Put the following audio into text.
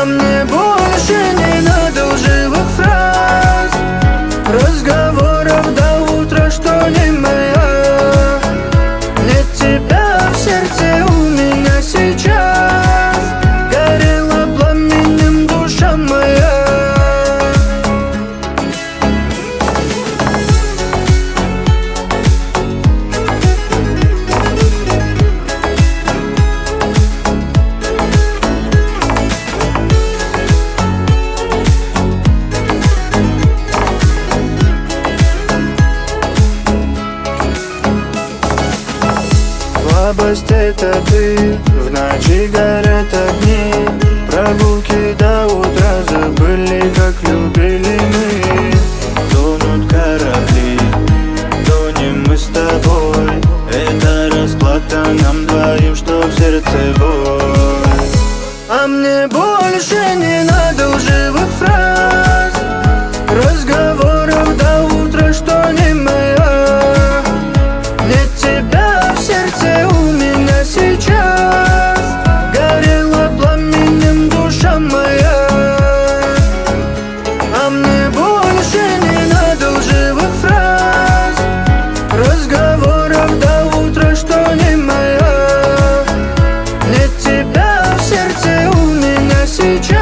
А мне больше не надо лживых фраз, разговоров до утра, что не моя. Нет тебя в сердце у меня сейчас, горела пламенем душа моя. Слабость — это ты, в ночи горят огни, прогулки до утра забыли, как любили мы. Тонут корабли, тонем мы с тобой, это расплата нам двоим, что в сердце боль. А мне больше не надо лживых фраз, разговоров до утра, что не моя. Нет тебя в сердце у меня сейчас, горела пламенем душа моя. А мне больше не надо лживых фраз, разговоров до утра, что не моя. Нет тебя в сердце у меня сейчас.